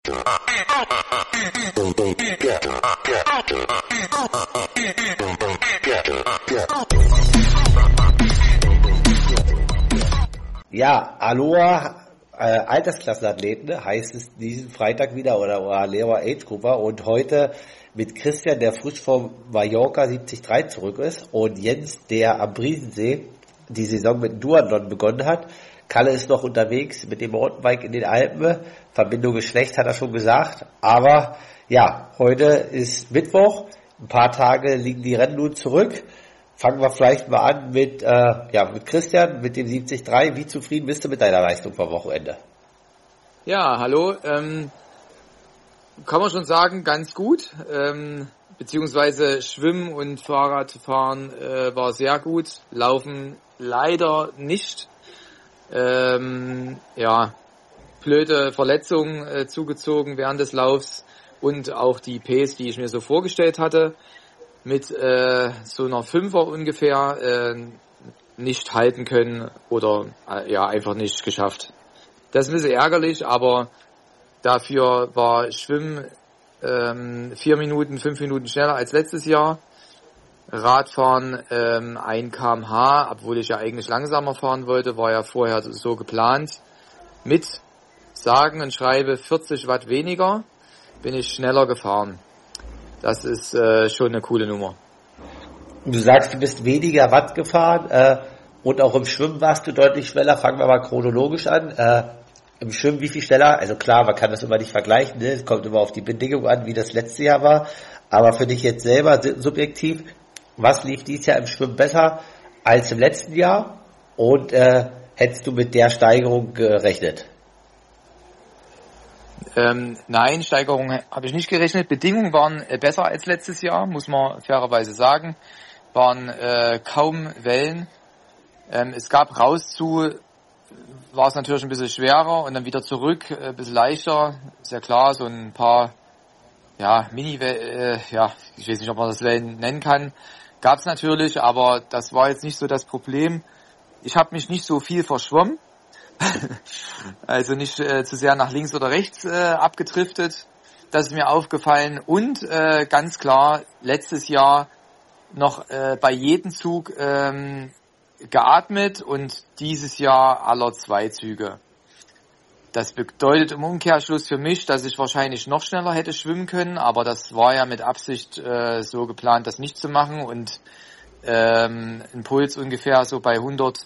Ja, Aloha Altersklassenathleten heißt es diesen Freitag wieder oder Aloha Age Grupper und heute mit Christian, der frisch vom Mallorca 73 zurück ist und Jens, der am Briesensee die Saison mit Duathlon begonnen hat. Kalle ist noch unterwegs mit dem Mountainbike in den Alpen. Verbindung ist schlecht, hat er schon gesagt. Aber ja, heute ist Mittwoch. Ein paar Tage liegen die Rennen nun zurück. Fangen wir vielleicht mal an mit Christian, mit dem 73. Wie zufrieden bist du mit deiner Leistung vom Wochenende? Ja, hallo. Kann man schon sagen, ganz gut. Beziehungsweise Schwimmen und Fahrradfahren war sehr gut. Laufen leider nicht. Blöde Verletzungen zugezogen während des Laufs und auch die Pace, die ich mir so vorgestellt hatte, mit so einer 5er ungefähr nicht halten können oder einfach nicht geschafft. Das ist ein bisschen ärgerlich, aber dafür war Schwimmen 4 Minuten, 5 Minuten schneller als letztes Jahr. Radfahren 1 km/h, obwohl ich ja eigentlich langsamer fahren wollte, war ja vorher so geplant. Mit sagen und schreibe 40 Watt weniger bin ich schneller gefahren. Das ist schon eine coole Nummer. Du sagst, du bist weniger Watt gefahren und auch im Schwimmen warst du deutlich schneller. Fangen wir mal chronologisch an. Im Schwimmen wie viel schneller? Also klar, man kann das immer nicht vergleichen. Ne? Es kommt immer auf die Bedingungen an, wie das letzte Jahr war. Aber für dich jetzt selber subjektiv, was lief dieses Jahr im Schwimmen besser als im letzten Jahr? Und hättest du mit der Steigerung gerechnet? Nein, Steigerung habe ich nicht gerechnet. Bedingungen waren besser als letztes Jahr, muss man fairerweise sagen. Waren kaum Wellen. Es gab rauszu, war es natürlich ein bisschen schwerer und dann wieder zurück, ein bisschen leichter. Ist ja klar, so ein paar Mini-Wellen, ich weiß nicht, ob man das Wellen nennen kann, gab es natürlich, aber das war jetzt nicht so das Problem. Ich habe mich nicht so viel verschwommen. Also nicht zu sehr nach links oder rechts abgedriftet. Das ist mir aufgefallen. Und ganz klar, letztes Jahr noch bei jedem Zug geatmet und dieses Jahr aller 2 Züge. Das bedeutet im Umkehrschluss für mich, dass ich wahrscheinlich noch schneller hätte schwimmen können, aber das war ja mit Absicht so geplant, das nicht zu machen und ein Puls ungefähr so bei 130,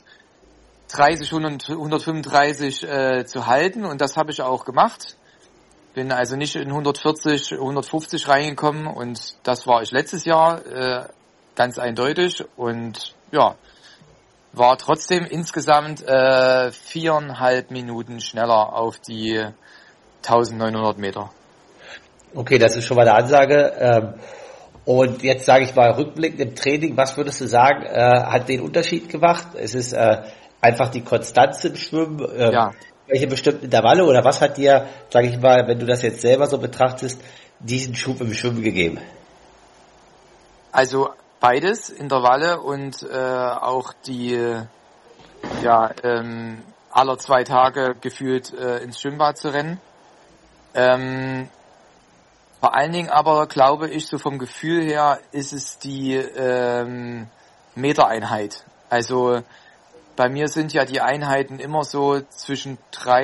135 zu halten und das habe ich auch gemacht. Bin also nicht in 140, 150 reingekommen und das war ich letztes Jahr ganz eindeutig und ja, war trotzdem insgesamt 4,5 Minuten schneller auf die 1900 Meter. Okay, das ist schon mal eine Ansage. Und jetzt sage ich mal rückblickend im Training, was würdest du sagen, hat den Unterschied gemacht? Es ist einfach die Konstanz im Schwimmen, welche bestimmten Intervalle oder was hat dir, sage ich mal, wenn du das jetzt selber so betrachtest, diesen Schub im Schwimmen gegeben? Also beides, Intervalle und auch die aller 2 Tage gefühlt ins Schwimmbad zu rennen. Vor allen Dingen aber glaube ich, so vom Gefühl her ist es die Metereinheit. Also bei mir sind ja die Einheiten immer so zwischen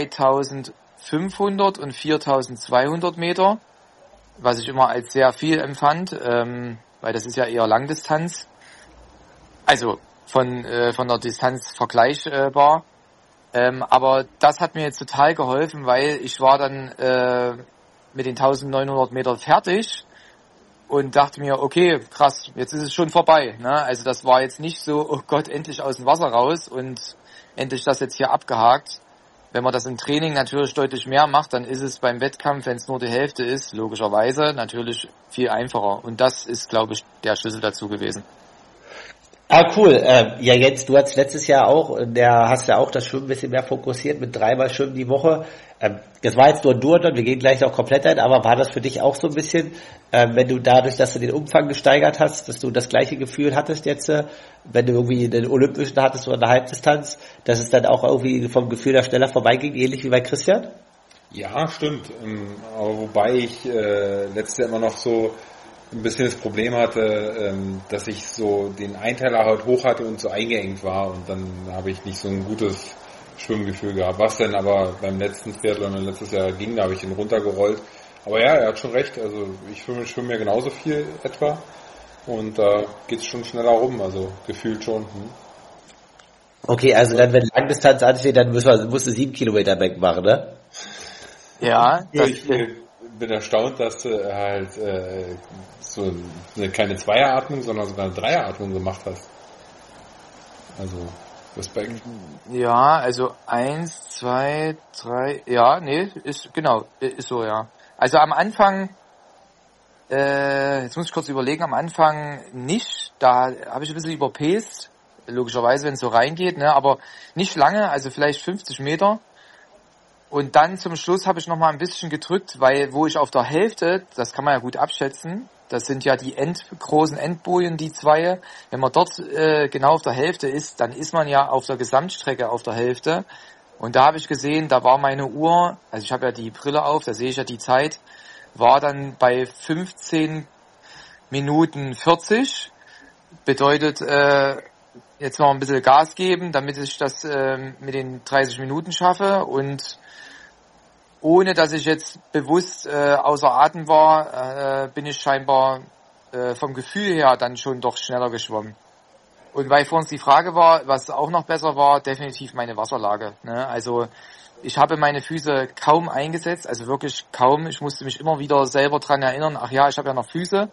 3500 und 4200 Meter, was ich immer als sehr viel empfand, weil das ist ja eher Langdistanz. Also von der Distanz vergleichbar. Aber das hat mir jetzt total geholfen, weil ich war dann mit den 1900 Metern fertig und dachte mir, okay, krass, jetzt ist es schon vorbei. Ne? Also das war jetzt nicht so, oh Gott, endlich aus dem Wasser raus und endlich das jetzt hier abgehakt. Wenn man das im Training natürlich deutlich mehr macht, dann ist es beim Wettkampf, wenn es nur die Hälfte ist, logischerweise natürlich viel einfacher. Und das ist, glaube ich, der Schlüssel dazu gewesen. Ah, cool. Ja, Jens, du hast letztes Jahr auch, hast ja auch das Schwimmen ein bisschen mehr fokussiert mit 3-mal Schwimmen die Woche. Das war jetzt nur ein Duathlon, wir gehen gleich auch komplett ein, aber war das für dich auch so ein bisschen, wenn du dadurch, dass du den Umfang gesteigert hast, dass du das gleiche Gefühl hattest jetzt, wenn du irgendwie den Olympischen hattest oder eine Halbdistanz, dass es dann auch irgendwie vom Gefühl her schneller vorbeiging, ähnlich wie bei Christian? Ja, stimmt. Aber wobei ich letztes Jahr immer noch so ein bisschen das Problem hatte, dass ich so den Einteiler halt hoch hatte und so eingeengt war und dann habe ich nicht so ein gutes Schwimmgefühl gehabt. Was denn aber beim letzten Triathlon letztes Jahr ging, da habe ich ihn runtergerollt. Aber ja, er hat schon recht. Also ich schwimme ja genauso viel etwa und da geht's schon schneller rum, also gefühlt schon. Okay, also dann, wenn Langdistanz ansteht, dann musst du 7 Kilometer wegmachen, ne? Ja, Ich bin erstaunt, dass du halt so keine Zweieratmung, sondern sogar eine Dreieratmung gemacht hast. Also Respekt. ja, also 1, 2, 3, ja, nee, ist so, ja. Also am Anfang, jetzt muss ich kurz überlegen, am Anfang nicht, da habe ich ein bisschen überpaced, logischerweise, wenn es so reingeht, ne, aber nicht lange, also vielleicht 50 Meter. Und dann zum Schluss habe ich noch mal ein bisschen gedrückt, weil wo ich auf der Hälfte, das kann man ja gut abschätzen, das sind ja die großen Endbojen, die zwei. Wenn man dort genau auf der Hälfte ist, dann ist man ja auf der Gesamtstrecke auf der Hälfte. Und da habe ich gesehen, da war meine Uhr, also ich habe ja die Brille auf, da sehe ich ja die Zeit, war dann bei 15 Minuten 40. Bedeutet, jetzt noch ein bisschen Gas geben, damit ich das mit den 30 Minuten schaffe und ohne dass ich jetzt bewusst außer Atem war, bin ich scheinbar vom Gefühl her dann schon doch schneller geschwommen. Und weil vor uns die Frage war, was auch noch besser war, definitiv meine Wasserlage. Ne? Also ich habe meine Füße kaum eingesetzt, also wirklich kaum. Ich musste mich immer wieder selber dran erinnern, ach ja, ich habe ja noch Füße.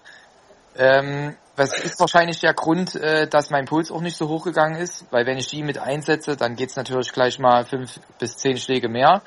Das ist wahrscheinlich der Grund, dass mein Puls auch nicht so hoch gegangen ist, weil wenn ich die mit einsetze, dann geht's natürlich gleich mal 5 bis 10 Schläge mehr.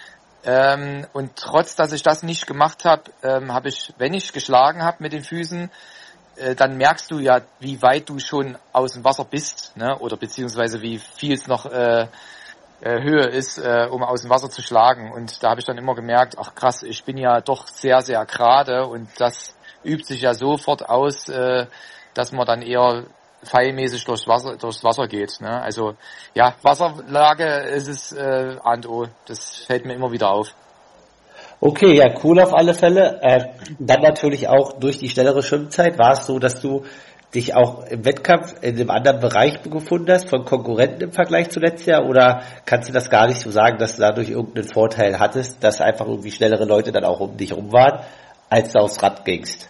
Und trotz, dass ich das nicht gemacht habe, habe ich, wenn ich geschlagen habe mit den Füßen, dann merkst du ja, wie weit du schon aus dem Wasser bist, ne? Oder beziehungsweise wie viel es noch Höhe ist, um aus dem Wasser zu schlagen. Und da habe ich dann immer gemerkt, ach krass, ich bin ja doch sehr, sehr gerade und das übt sich ja sofort aus, dass man dann eher pfeilmäßig durchs Wasser geht. Ne? Also ja, Wasserlage ist es A und O. Das fällt mir immer wieder auf. Okay, ja, cool auf alle Fälle. Dann natürlich auch durch die schnellere Schwimmzeit war es so, dass du dich auch im Wettkampf in einem anderen Bereich gefunden hast, von Konkurrenten im Vergleich zu letztes Jahr? Oder kannst du das gar nicht so sagen, dass du dadurch irgendeinen Vorteil hattest, dass einfach irgendwie schnellere Leute dann auch um dich rum waren, als du aufs Rad gingst?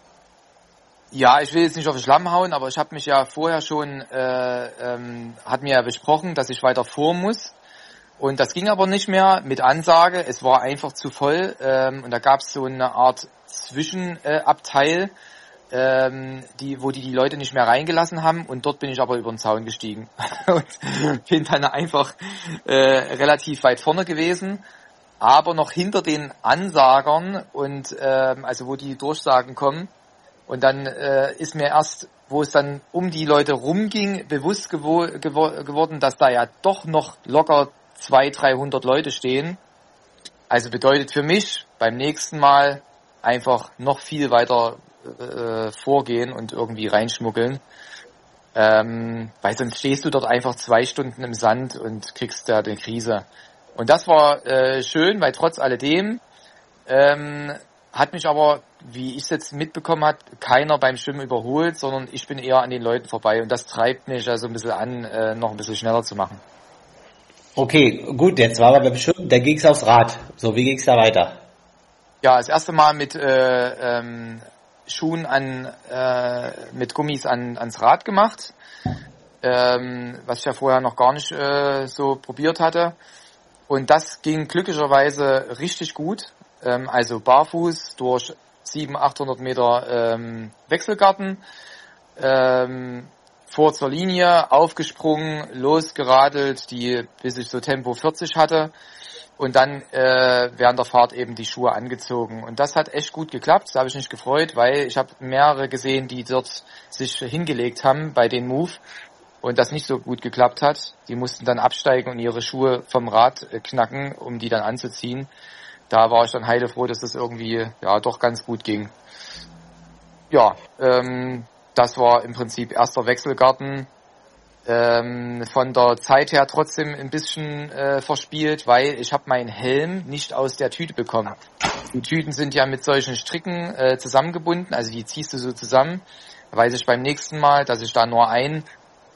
Ja, ich will jetzt nicht auf den Schlamm hauen, aber ich habe mich ja vorher schon, hat mir ja besprochen, dass ich weiter vor muss. Und das ging aber nicht mehr mit Ansage. Es war einfach zu voll. Und da gab es so eine Art Zwischenabteil, wo die Leute nicht mehr reingelassen haben. Und dort bin ich aber über den Zaun gestiegen. Und bin dann einfach relativ weit vorne gewesen. Aber noch hinter den Ansagern und also wo die Durchsagen kommen. Und dann ist mir erst, wo es dann um die Leute rumging, bewusst geworden, dass da ja doch noch locker 200, 300 Leute stehen. Also bedeutet für mich beim nächsten Mal einfach noch viel weiter vorgehen und irgendwie reinschmuggeln. Weil sonst stehst du dort einfach 2 Stunden im Sand und kriegst da eine Krise. Und das war schön, weil trotz alledem hat mich aber, wie ich es jetzt mitbekommen habe, keiner beim Schwimmen überholt, sondern ich bin eher an den Leuten vorbei. Und das treibt mich also ein bisschen an, noch ein bisschen schneller zu machen. Okay, gut, jetzt war aber beim Schwimmen, dann ging's aufs Rad. So, wie ging's da weiter? Ja, das erste Mal mit Schuhen mit Gummis ans Rad gemacht, was ich ja vorher noch gar nicht so probiert hatte. Und das ging glücklicherweise richtig gut. Also barfuß durch 700, 800 Meter Wechselgarten, vor zur Linie, aufgesprungen, losgeradelt, bis ich so Tempo 40 hatte und dann während der Fahrt eben die Schuhe angezogen. Und das hat echt gut geklappt, da habe ich mich gefreut, weil ich habe mehrere gesehen, die dort sich hingelegt haben bei den Move und das nicht so gut geklappt hat. Die mussten dann absteigen und ihre Schuhe vom Rad knacken, um die dann anzuziehen. Da war ich dann heilefroh, dass das irgendwie ja doch ganz gut ging. Ja, das war im Prinzip erster Wechselgarten. von der Zeit her trotzdem ein bisschen verspielt, weil ich habe meinen Helm nicht aus der Tüte bekommen. Die Tüten sind ja mit solchen Stricken zusammengebunden, also die ziehst du so zusammen. Da weiß ich beim nächsten Mal, dass ich da nur einen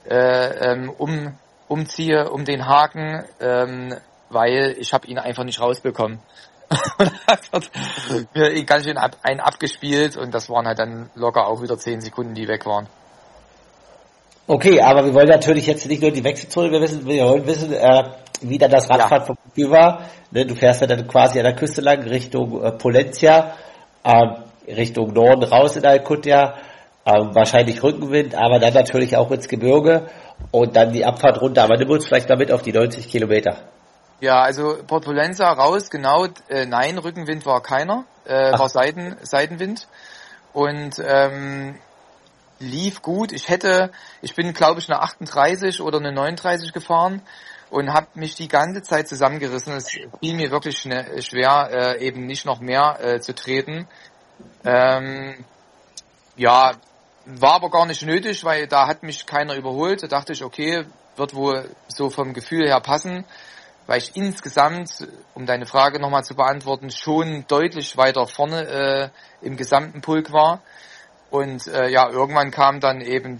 umziehe um den Haken, weil ich habe ihn einfach nicht rausbekommen. Und hat mir ganz schön einen abgespielt und das waren halt dann locker auch wieder 10 Sekunden, die weg waren. Okay, aber wir wollen natürlich jetzt nicht nur die Wechselzone, wir wollen wissen, wie dann das Radfahren vom Gefühl war. Ne, du fährst ja dann quasi an der Küste lang Richtung Pollentia, Richtung Norden raus in Alcudia, wahrscheinlich Rückenwind, aber dann natürlich auch ins Gebirge und dann die Abfahrt runter. Aber nimm uns vielleicht mal mit auf die 90 Kilometer. Ja, also Port Pollentia raus, genau, nein, Rückenwind war keiner, war Seitenwind und lief gut. Ich bin glaube ich eine 38 oder eine 39 gefahren und habe mich die ganze Zeit zusammengerissen. Es fiel mir wirklich schwer, eben nicht noch mehr zu treten. Ja, war aber gar nicht nötig, weil da hat mich keiner überholt. Da dachte ich, okay, wird wohl so vom Gefühl her passen, weil ich insgesamt, um deine Frage nochmal zu beantworten, schon deutlich weiter vorne im gesamten Pulk war. Und ja, irgendwann kam dann eben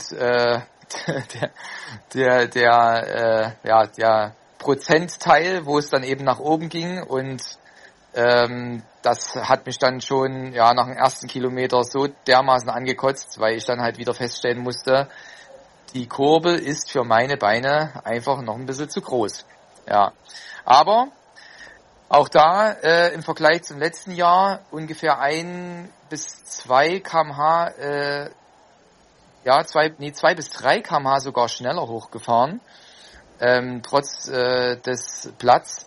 der Prozentteil, wo es dann eben nach oben ging und das hat mich dann schon nach dem ersten Kilometer so dermaßen angekotzt, weil ich dann halt wieder feststellen musste, die Kurbel ist für meine Beine einfach noch ein bisschen zu groß. Ja, aber auch da im Vergleich zum letzten Jahr ungefähr 1 bis 2 km/h, 2 bis 3 km/h sogar schneller hochgefahren, trotz des Platz,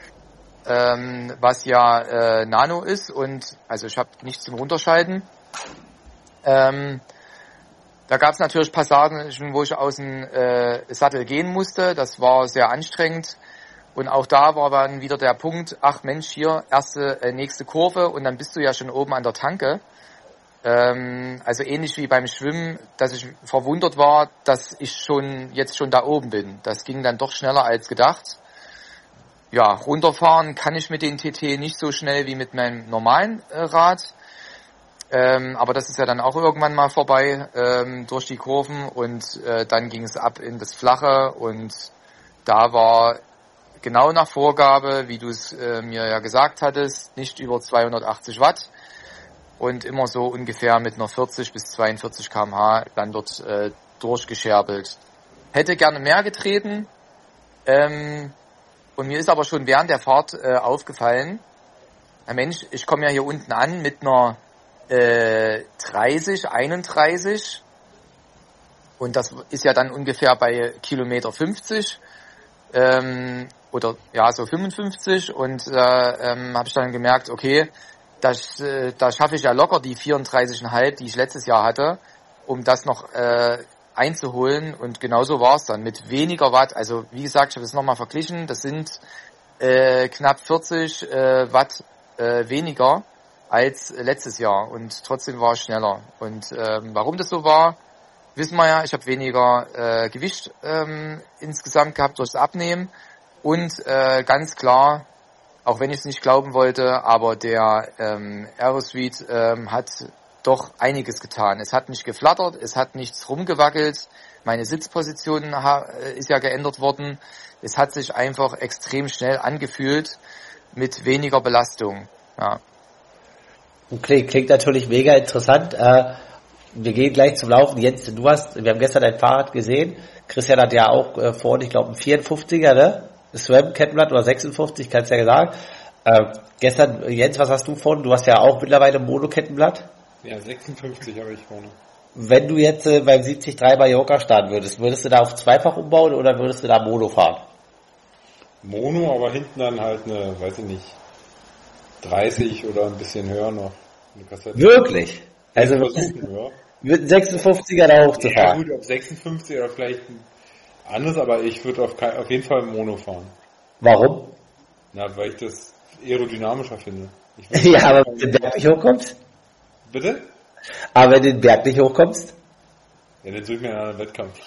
was ja Nano ist und also ich habe nichts zum Runterschalten. Da gab es natürlich Passagen, wo ich aus dem Sattel gehen musste. Das war sehr anstrengend. Und auch da war dann wieder der Punkt, ach Mensch, hier, nächste Kurve und dann bist du ja schon oben an der Tanke. Also ähnlich wie beim Schwimmen, dass ich verwundert war, dass ich jetzt schon da oben bin. Das ging dann doch schneller als gedacht. Ja, runterfahren kann ich mit den TT nicht so schnell wie mit meinem normalen Rad. Aber das ist ja dann auch irgendwann mal vorbei durch die Kurven und dann ging es ab in das Flache und da war genau nach Vorgabe, wie du es mir ja gesagt hattest, nicht über 280 Watt und immer so ungefähr mit einer 40 bis 42 km/h dann dort durchgescherbelt. Hätte gerne mehr getreten und mir ist aber schon während der Fahrt aufgefallen, na Mensch, ich komme ja hier unten an mit einer 30, 31 und das ist ja dann ungefähr bei Kilometer 50 oder ja so 55 und habe ich dann gemerkt, okay, da schaffe ich ja locker die 34,5, die ich letztes Jahr hatte, um das noch einzuholen und genauso war es dann mit weniger Watt, also wie gesagt, ich habe es nochmal verglichen, das sind knapp 40 Watt weniger als letztes Jahr und trotzdem war es schneller und warum das so war, wissen wir ja, ich habe weniger Gewicht insgesamt gehabt durchs Abnehmen und ganz klar, auch wenn ich es nicht glauben wollte, aber der Aerosuite hat doch einiges getan. Es hat nicht geflattert, es hat nichts rumgewackelt, meine Sitzposition ist ja geändert worden. Es hat sich einfach extrem schnell angefühlt mit weniger Belastung. Ja. Okay, klingt natürlich mega interessant. Wir gehen gleich zum Laufen. Jens, wir haben gestern dein Fahrrad gesehen. Christian hat ja auch vorne, ich glaube, ein 54er, ne? SRAM-Kettenblatt oder 56, kannst ja sagen. Gestern, Jens, was hast du vorne? Du hast ja auch mittlerweile ein Mono-Kettenblatt. Ja, 56 habe ich vorne. Wenn du jetzt beim 73 Mallorca starten würdest du da auf zweifach umbauen oder würdest du da Mono fahren? Mono, aber hinten dann halt eine, weiß ich nicht, 30 oder ein bisschen höher noch. Eine Kassette. Wirklich? Also versuchen, ja. Mit einem 56er da hochzufahren? Ja gut, auf 56 oder vielleicht anders, aber ich würde auf jeden Fall Mono fahren. Warum? Na, weil ich das aerodynamischer finde. Ja, aber wenn du den Berg nicht hochkommst? Bitte? Aber wenn du den Berg nicht hochkommst? Ja, dann suche ich mir einen Wettkampf.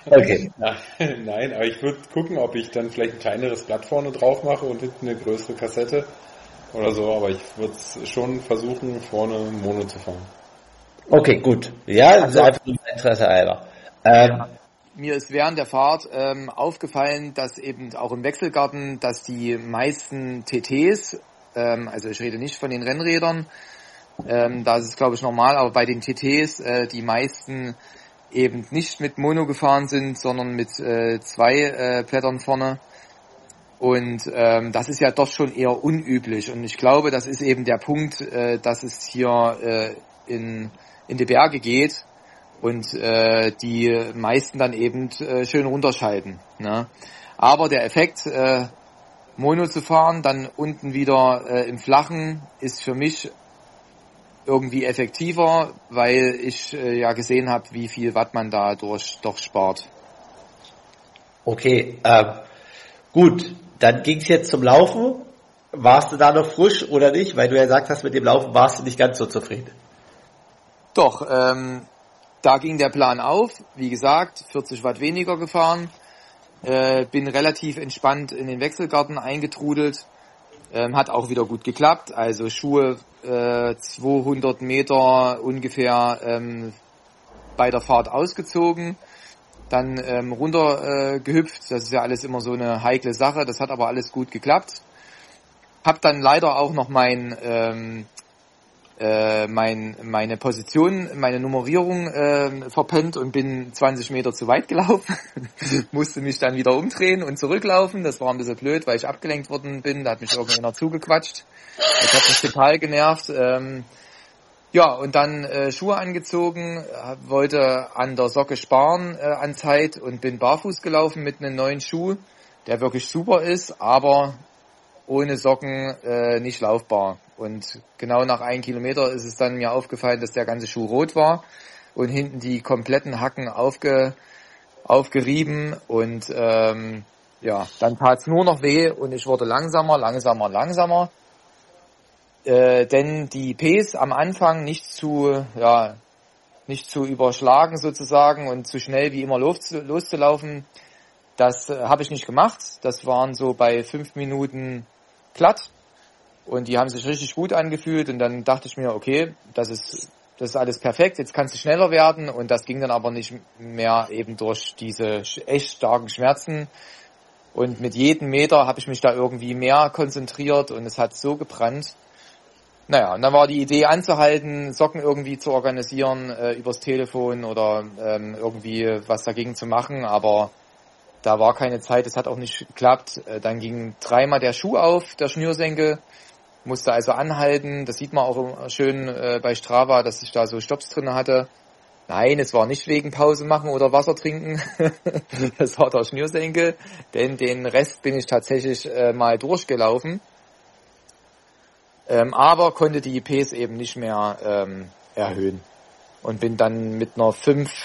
Okay. Nein, aber ich würde gucken, ob ich dann vielleicht ein kleineres Blatt vorne drauf mache und hinten eine größere Kassette oder so, aber ich würde schon versuchen, vorne Mono zu fahren. Okay, gut. Ja, das ist einfach nur Interesse halber. Mir ist während der Fahrt aufgefallen, dass eben auch im Wechselgarten, dass die meisten TTs, also ich rede nicht von den Rennrädern, da ist es glaube ich normal, aber bei den TTs die meisten eben nicht mit Mono gefahren sind, sondern mit zwei Blättern vorne. Und das ist ja doch schon eher unüblich. Und ich glaube, das ist eben der Punkt, dass es hier in die Berge geht und die meisten dann eben schön runterschalten. Ne? Aber der Effekt, Mono zu fahren, dann unten wieder im Flachen, ist für mich irgendwie effektiver, weil ich ja gesehen habe, wie viel Watt man da doch spart. Okay, gut, dann ging es jetzt zum Laufen. Warst du da noch frisch oder nicht? Weil du ja gesagt hast, mit dem Laufen warst du nicht ganz so zufrieden. Doch, da ging der Plan auf. Wie gesagt, 40 Watt weniger gefahren. Bin relativ entspannt in den Wechselgarten eingetrudelt. Hat auch wieder gut geklappt. Also Schuhe 200 Meter ungefähr bei der Fahrt ausgezogen. Dann runter gehüpft. Das ist ja alles immer so eine heikle Sache. Das hat aber alles gut geklappt. Hab dann leider auch noch meine Position, meine Nummerierung verpennt und bin 20 Meter zu weit gelaufen. Musste mich dann wieder umdrehen und zurücklaufen. Das war ein bisschen blöd, weil ich abgelenkt worden bin. Da hat mich irgendjemand zugequatscht. Das hat mich total genervt. Ja, und dann Schuhe angezogen, wollte an der Socke sparen an Zeit und bin barfuß gelaufen mit einem neuen Schuh, der wirklich super ist, aber ohne Socken nicht laufbar. Und genau nach 1 Kilometer ist es dann mir aufgefallen, dass der ganze Schuh rot war und hinten die kompletten Hacken aufgerieben und ja, dann tat's nur noch weh und ich wurde langsamer. Denn die Ps am Anfang nicht zu überschlagen sozusagen und zu schnell wie immer loszulaufen, das habe ich nicht gemacht. Das waren so bei 5 Minuten glatt und die haben sich richtig gut angefühlt und dann dachte ich mir, okay, das ist alles perfekt, jetzt kannst du schneller werden und das ging dann aber nicht mehr eben durch diese echt starken Schmerzen und mit jedem Meter habe ich mich da irgendwie mehr konzentriert und es hat so gebrannt. Naja, und dann war die Idee anzuhalten, Socken irgendwie zu organisieren übers Telefon oder irgendwie was dagegen zu machen, aber da war keine Zeit, es hat auch nicht geklappt. Dann ging 3-mal der Schuh auf, der Schnürsenkel, musste also anhalten. Das sieht man auch schön bei Strava, dass ich da so Stopps drin hatte. Nein, es war nicht wegen Pause machen oder Wasser trinken. Das war der Schnürsenkel, denn den Rest bin ich tatsächlich mal durchgelaufen. Aber konnte die Ps eben nicht mehr erhöhen und bin dann mit einer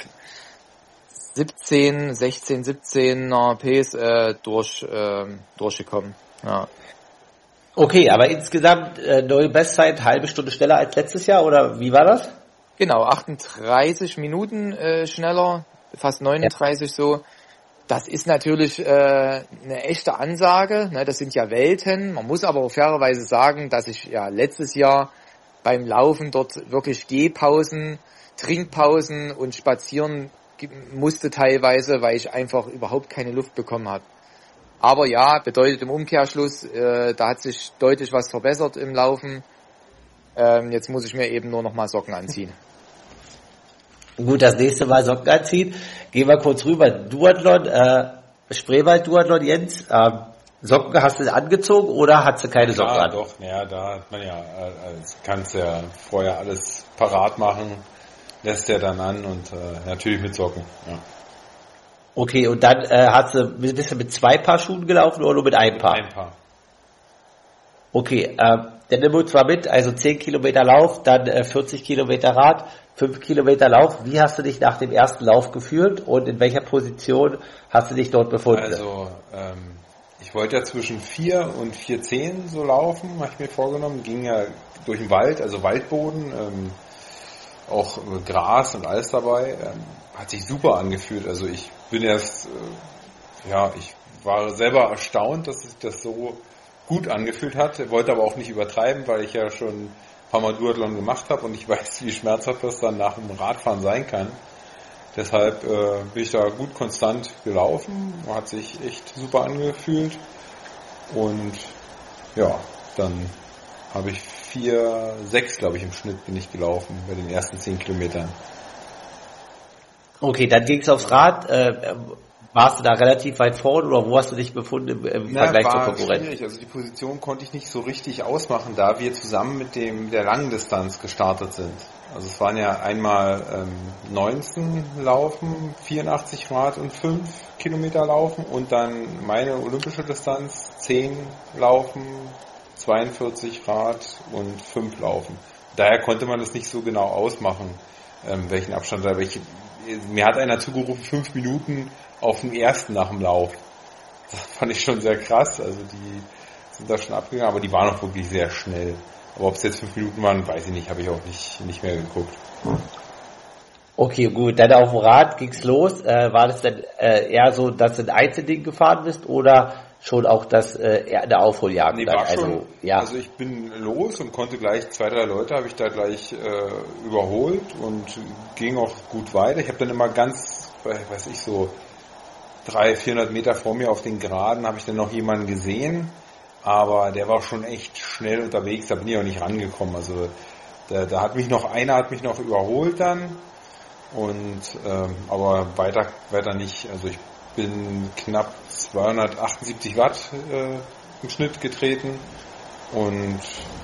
16-17er Ps durchgekommen. Ja. Okay, aber insgesamt neue Bestzeit, halbe Stunde schneller als letztes Jahr oder wie war das? Genau, 38 Minuten schneller, fast 39 so. Das ist natürlich eine echte Ansage, ne? Das sind ja Welten. Man muss aber auch fairerweise sagen, dass ich ja letztes Jahr beim Laufen dort wirklich Gehpausen, Trinkpausen und spazieren musste teilweise, weil ich einfach überhaupt keine Luft bekommen habe. Aber ja, bedeutet im Umkehrschluss, da hat sich deutlich was verbessert im Laufen. Jetzt muss ich mir eben nur noch mal Socken anziehen. Gut, das nächste Mal Socken anziehen. Gehen wir kurz rüber. Duathlon, Spreewald-Duathlon, Jens. Socken hast du angezogen oder hast du keine Socken an? Doch, ja, da hat man ja, kannst ja vorher alles parat machen, lässt ja dann an und natürlich mit Socken, ja. Okay, und dann bist du mit 2 Paar Schuhen gelaufen oder nur mit einem Paar? Ein Paar. Okay, dann nimm uns mal mit, also 10 Kilometer Lauf, dann 40 Kilometer Rad, 5 Kilometer Lauf. Wie hast du dich nach dem ersten Lauf gefühlt und in welcher Position hast du dich dort befunden? Also, ich wollte ja zwischen 4 und 4,10 so laufen, habe ich mir vorgenommen. Ging ja durch den Wald, also Waldboden. auch Gras und alles dabei. Hat sich super angefühlt. Also ich bin erst, ich war selber erstaunt, dass sich das so gut angefühlt hat. Wollte aber auch nicht übertreiben, weil ich ja schon ein paar Mal Duathlon gemacht habe und ich weiß, wie schmerzhaft das dann nach dem Radfahren sein kann. Deshalb bin ich da gut konstant gelaufen, hat sich echt super angefühlt und ja, dann habe ich 4,6, glaube ich, im Schnitt bin ich gelaufen bei den ersten 10 Kilometern. Okay, dann ging es aufs Rad. Warst du da relativ weit vorne oder wo hast du dich befunden im Vergleich zur Konkurrenz? Schwierig. Also die Position konnte ich nicht so richtig ausmachen, da wir zusammen mit der langen Distanz gestartet sind. Also es waren ja einmal 19 Laufen, 84 Rad und 5 Kilometer Laufen und dann meine olympische Distanz 10 Laufen, 42 Rad und 5 Laufen. Daher konnte man das nicht so genau ausmachen, welchen Abstand da mir hat einer zugerufen 5 Minuten auf dem ersten nach dem Lauf. Das fand ich schon sehr krass. Also die sind da schon abgegangen, aber die waren auch wirklich sehr schnell. Aber ob es jetzt 5 Minuten waren, weiß ich nicht, habe ich auch nicht mehr geguckt. Okay, gut. Dann auf dem Rad ging's los. War das dann eher so, dass du ein Einzelding gefahren bist oder schon auch eher eine Aufholjagd? Nee, war schon. Also ich bin los und konnte gleich 2, 3 Leute habe ich da gleich überholt und ging auch gut weiter. Ich habe dann immer ganz, so 300, 400 Meter vor mir auf den Geraden habe ich dann noch jemanden gesehen, aber der war schon echt schnell unterwegs, da bin ich auch nicht rangekommen. Also da hat mich noch überholt dann und aber weiter nicht. Also ich bin knapp 278 Watt im Schnitt getreten und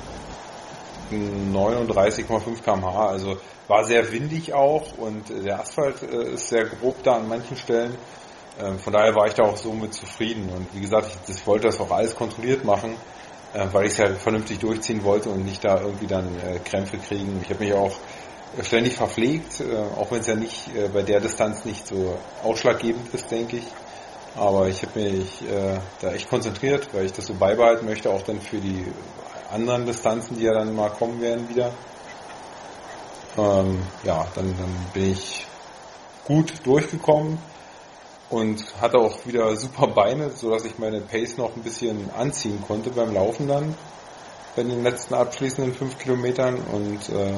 39,5 km/h. Also war sehr windig auch und der Asphalt ist sehr grob da an manchen Stellen. Von daher war ich da auch so mit zufrieden. Und wie gesagt, ich wollte das auch alles kontrolliert machen, weil ich es ja vernünftig durchziehen wollte und nicht da irgendwie dann Krämpfe kriegen. Ich habe mich auch ständig verpflegt, auch wenn es ja nicht bei der Distanz nicht so ausschlaggebend ist, denke ich. Aber ich habe mich da echt konzentriert, weil ich das so beibehalten möchte, auch dann für die anderen Distanzen, die ja dann mal kommen werden wieder. Dann bin ich gut durchgekommen und hatte auch wieder super Beine, sodass ich meine Pace noch ein bisschen anziehen konnte beim Laufen dann bei den letzten abschließenden 5 Kilometern und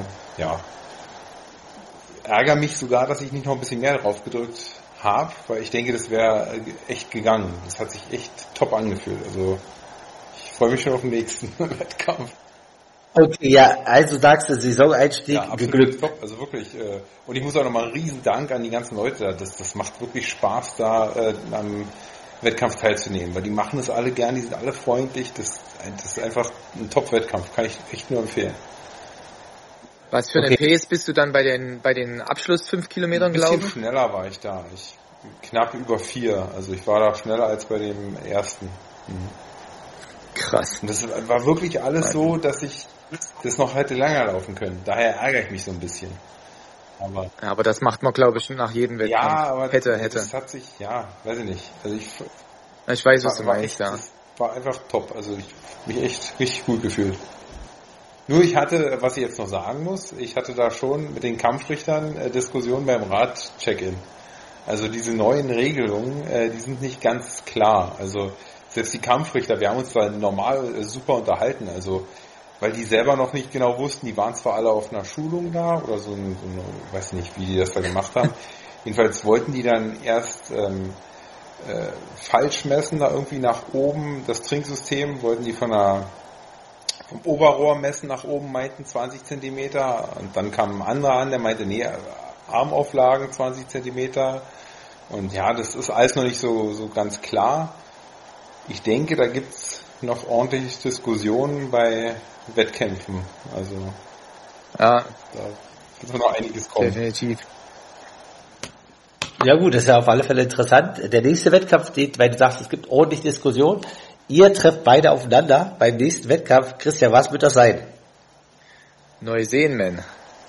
ärgere mich sogar, dass ich nicht noch ein bisschen mehr drauf gedrückt habe, weil ich denke, das wäre echt gegangen. Das hat sich echt top angefühlt. Also ich freue mich schon auf den nächsten Wettkampf. Okay, ja, also sagst du, Saisoneinstieg geglückt. Top, also wirklich. Und ich muss auch nochmal einen riesen Dank an die ganzen Leute. Das macht wirklich Spaß, da am Wettkampf teilzunehmen, weil die machen das alle gern, die sind alle freundlich. Das ist einfach ein Top-Wettkampf, kann ich echt nur empfehlen. Was für eine Pace bist du dann bei den Abschluss 5 Kilometern gelaufen? Ein bisschen schneller war ich da. Knapp über 4. Also ich war da schneller als bei dem ersten. Krass. Und das war wirklich alles so, dass ich das noch hätte länger laufen können. Daher ärgere ich mich so ein bisschen. Aber das macht man, glaube ich, nach jedem Wettkampf. Ja, aber hätte. Das hat sich, weiß ich nicht. Also ich weiß, was du meinst, ja. Das war einfach top. Also ich habe mich echt richtig gut gefühlt. Nur ich hatte, was ich jetzt noch sagen muss, ich hatte da schon mit den Kampfrichtern Diskussionen beim Rad-Check-In. Also diese neuen Regelungen, die sind nicht ganz klar. Also selbst die Kampfrichter, wir haben uns da normal super unterhalten. Also weil die selber noch nicht genau wussten, die waren zwar alle auf einer Schulung da oder so ich weiß nicht, wie die das da gemacht haben. Jedenfalls wollten die dann erst falsch messen, da irgendwie nach oben, das Trinksystem wollten die vom Oberrohr messen nach oben, meinten 20 Zentimeter und dann kam ein anderer an, der meinte, nee, Armauflagen 20 Zentimeter und ja, das ist alles noch nicht so ganz klar. Ich denke, da gibt's noch ordentlich Diskussionen bei Wettkämpfen, also ja, da wird noch einiges kommen. Definitiv. Ja gut, das ist ja auf alle Fälle interessant. Der nächste Wettkampf steht, weil du sagst, es gibt ordentlich Diskussion. Ihr trefft beide aufeinander beim nächsten Wettkampf. Christian, was wird das sein? Neuseenmen.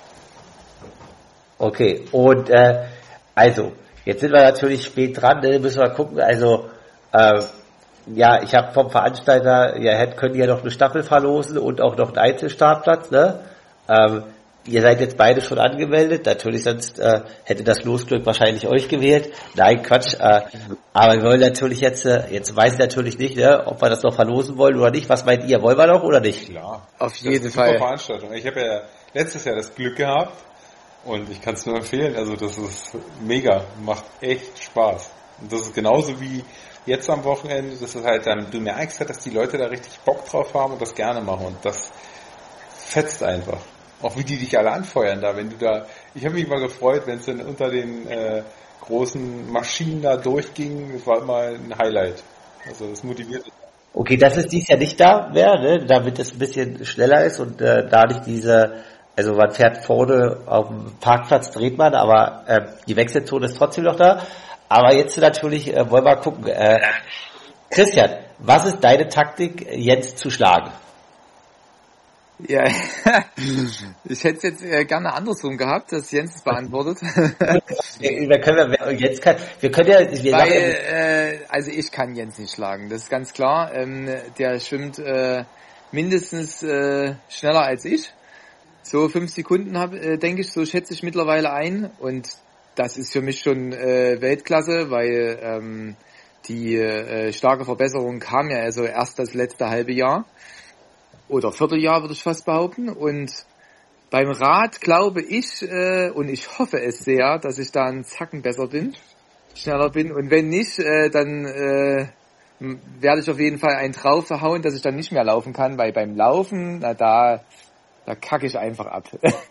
Okay, und also, jetzt sind wir natürlich spät dran, müssen wir gucken, also ich habe vom Veranstalter, können ja noch eine Staffel verlosen und auch noch einen Einzelstartplatz, ne? ihr seid jetzt beide schon angemeldet. Natürlich, sonst hätte das Losglück wahrscheinlich euch gewählt. Nein, Quatsch. Aber wir wollen natürlich jetzt weiß ich natürlich nicht, ne, ob wir das noch verlosen wollen oder nicht. Was meint ihr? Wollen wir noch oder nicht? Klar. Auf Das jeden ist eine Fall. super Veranstaltung. Ich habe ja letztes Jahr das Glück gehabt und ich kann es nur empfehlen. Also das ist mega. Macht echt Spaß. Und das ist genauso wie jetzt am Wochenende. Das ist halt dann, du merkst halt, dass die Leute da richtig Bock drauf haben und das gerne machen. Und das fetzt einfach. Auch wie die dich alle anfeuern da, wenn du da, ich habe mich mal gefreut, wenn es dann unter den großen Maschinen da durchging, das war immer ein Highlight. Also das motiviert. Okay, das ist dies Jahr nicht da mehr, ne, damit es ein bisschen schneller ist und da nicht also man fährt vorne auf dem Parkplatz, dreht man, aber die Wechselzone ist trotzdem noch da. Aber jetzt natürlich wollen wir gucken. Christian, was ist deine Taktik, Jens zu schlagen? Ja, ich hätte es jetzt gerne andersrum gehabt, dass Jens es beantwortet. Wir können ja, Also ich kann Jens nicht schlagen, das ist ganz klar. Der schwimmt mindestens schneller als ich. So 5 Sekunden denke ich, so schätze ich mittlerweile ein. Und das ist für mich schon Weltklasse, weil die starke Verbesserung kam ja also erst das letzte halbe Jahr. Oder Vierteljahr würde ich fast behaupten. Und beim Rad glaube ich, und ich hoffe es sehr, dass ich da einen Zacken schneller bin. Und wenn nicht, dann werde ich auf jeden Fall einen draufhauen, dass ich dann nicht mehr laufen kann, weil beim Laufen, da kacke ich einfach ab.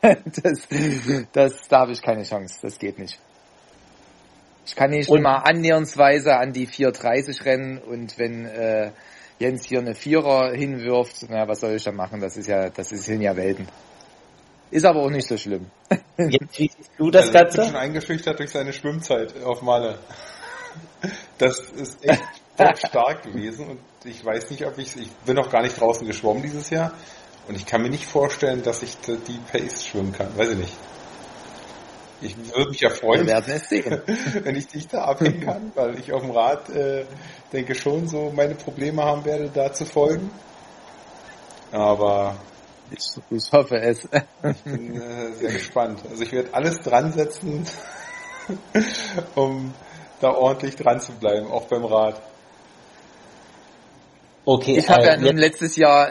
Da habe ich keine Chance, das geht nicht. Ich kann nicht mal annähernsweise an die 4:30 rennen und wenn Jens hier eine Vierer hinwirft, was soll ich da machen? Das sind ja Welten. Ist aber auch nicht so schlimm. Jetzt, wie siehst du das Ich Ganze? bin schon eingeschüchtert durch seine Schwimmzeit auf Malle. Das ist echt top stark gewesen und ich weiß nicht, ich bin noch gar nicht draußen geschwommen dieses Jahr und ich kann mir nicht vorstellen, dass ich die Pace schwimmen kann. Weiß ich nicht. Ich würde mich ja freuen, Wir werden es sehen. wenn ich dich da abhängen kann, weil ich auf dem Rad denke schon so meine Probleme haben werde, da zu folgen. Aber ich hoffe es. ich bin sehr gespannt. Also ich werde alles dran setzen, um da ordentlich dran zu bleiben, auch beim Rad. Okay, Ich habe ja nun letztes Jahr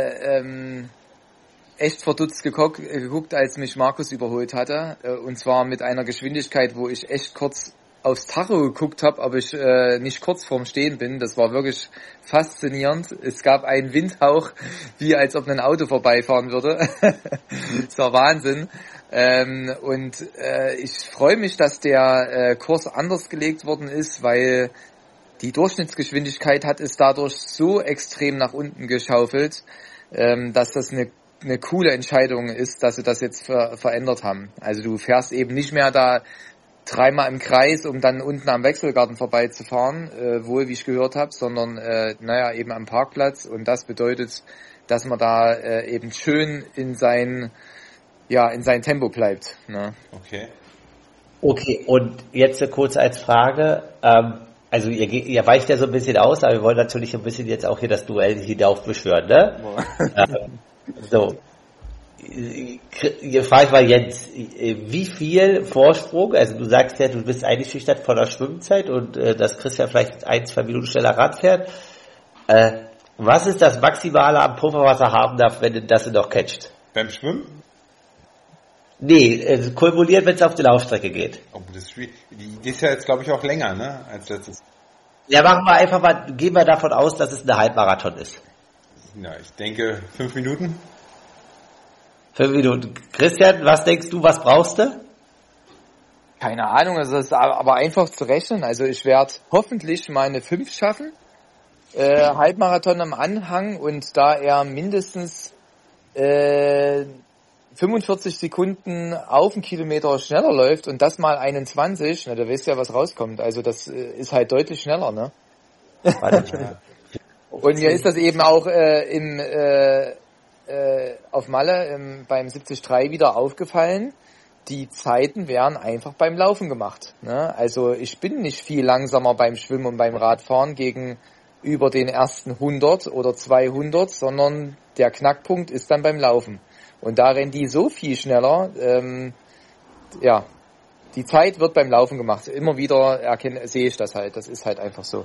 echt verdutzt geguckt, als mich Markus überholt hatte. Und zwar mit einer Geschwindigkeit, wo ich echt kurz aufs Tacho geguckt habe, ob ich nicht kurz vorm Stehen bin. Das war wirklich faszinierend. Es gab einen Windhauch, wie als ob ein Auto vorbeifahren würde. Das war Wahnsinn. Und ich freue mich, dass der Kurs anders gelegt worden ist, weil die Durchschnittsgeschwindigkeit hat es dadurch so extrem nach unten geschaufelt, dass das eine coole Entscheidung ist, dass sie das jetzt verändert haben. Also du fährst eben nicht mehr da 3-mal im Kreis, um dann unten am Wechselgarten vorbeizufahren, wohl wie ich gehört habe, sondern eben am Parkplatz. Und das bedeutet, dass man da eben schön in sein Tempo bleibt. Ne? Okay, und jetzt kurz als Frage, also ihr weicht ja so ein bisschen aus, aber wir wollen natürlich ein bisschen jetzt auch hier das Duell hinaufbeschwören, ne? So, hier frage ich mal Jens, wie viel Vorsprung, also du sagst ja, du bist eingeschüchtert von der Schwimmzeit und dass Christian vielleicht 1-2 Minuten schneller Rad fährt. Was ist das Maximale am Pufferwasser haben darf, wenn du das noch catcht? Beim Schwimmen? Nee, kumuliert, wenn es auf die Laufstrecke geht. Oh, das ist schwierig. Die ist ja jetzt, glaube ich, auch länger, ne, als letztes. Ja, machen wir einfach mal, gehen wir davon aus, dass es ein Halbmarathon ist. Ja, ich denke 5 Minuten. 5 Minuten. Christian, was denkst du, was brauchst du? Keine Ahnung, also das ist aber einfach zu rechnen. Also ich werde hoffentlich meine 5 schaffen. Halbmarathon am Anhang und da er mindestens 45 Sekunden auf den Kilometer schneller läuft und das mal 21, da weißt du ja, was rauskommt. Also das ist halt deutlich schneller, ne? Und mir ist das eben auch auf Malle beim 73 wieder aufgefallen. Die Zeiten werden einfach beim Laufen gemacht. Ne? Also ich bin nicht viel langsamer beim Schwimmen und beim Radfahren gegenüber den ersten 100 oder 200, sondern der Knackpunkt ist dann beim Laufen. Und da rennen die so viel schneller, ja, die Zeit wird beim Laufen gemacht. Immer wieder sehe ich das halt, das ist halt einfach so.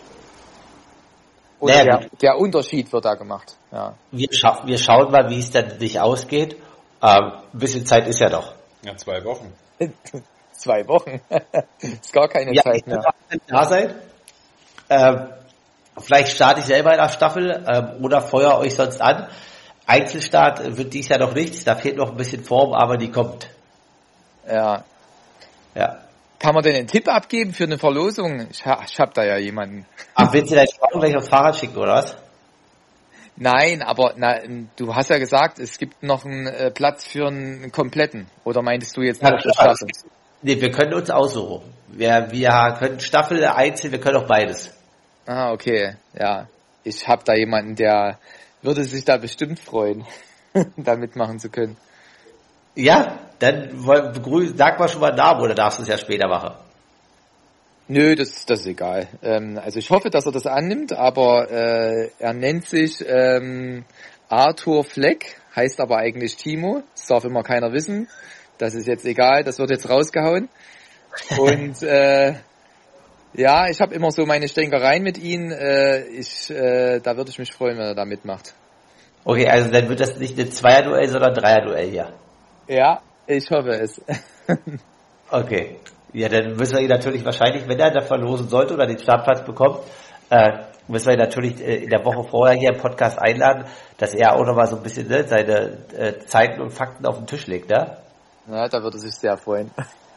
Oder der Unterschied wird da gemacht. Ja. Wir schauen mal, wie es dann nicht ausgeht. Ein bisschen Zeit ist ja noch. Ja, 2 Wochen. 2 Wochen. Ist gar keine Zeit mehr. Da sein. Vielleicht starte ich selber in der Staffel oder feuer euch sonst an. Einzelstart wird dies Jahr noch nichts. Da fehlt noch ein bisschen Form, aber die kommt. Ja. Kann man denn einen Tipp abgeben für eine Verlosung? Ich hab da ja jemanden. Ach, willst du deine Frau gleich aufs Fahrrad schicken, oder was? Nein, aber du hast ja gesagt, es gibt noch einen Platz für einen kompletten. Oder meintest du jetzt noch Staffel? Nee, wir können uns aussuchen. Wir können Staffel, Einzel, wir können auch beides. Ah, okay. Ja. Ich habe da jemanden, der würde sich da bestimmt freuen, da mitmachen zu können. Ja, dann sag mal schon mal einen Namen, oder darfst du es ja später machen? Nö, das ist egal. Also ich hoffe, dass er das annimmt, aber er nennt sich Arthur Fleck, heißt aber eigentlich Timo. Das darf immer keiner wissen. Das ist jetzt egal, das wird jetzt rausgehauen. Und ja, ich habe immer so meine Stänkereien mit ihm. Da würde ich mich freuen, wenn er da mitmacht. Okay, also dann wird das nicht ein Zweierduell, sondern ein Dreierduell hier. Ja, ich hoffe es. Okay. Ja, dann müssen wir ihn natürlich wahrscheinlich, wenn er da verlosen sollte oder den Startplatz bekommt, müssen wir ihn natürlich in der Woche vorher hier im Podcast einladen, dass er auch nochmal so ein bisschen seine Zeiten und Fakten auf den Tisch legt, ne? Ja, da würde er sich sehr freuen.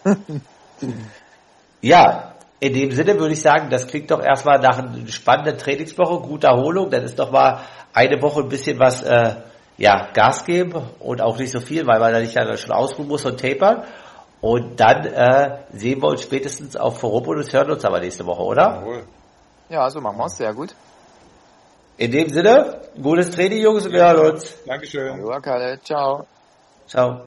Ja, in dem Sinne würde ich sagen, das klingt doch erstmal nach einer spannenden Trainingswoche, gute Erholung, dann ist doch mal eine Woche ein bisschen was Gas geben und auch nicht so viel, weil man da nicht dann schon ausruhen muss und tapern. Und dann sehen wir uns spätestens auf Forum und hören uns aber nächste Woche, oder? Jawohl. Ja, so machen wir es. Sehr gut. In dem Sinne, gutes Training, Jungs, und wir hören uns. Dankeschön. Hallo, Kalle. Ciao. Ciao.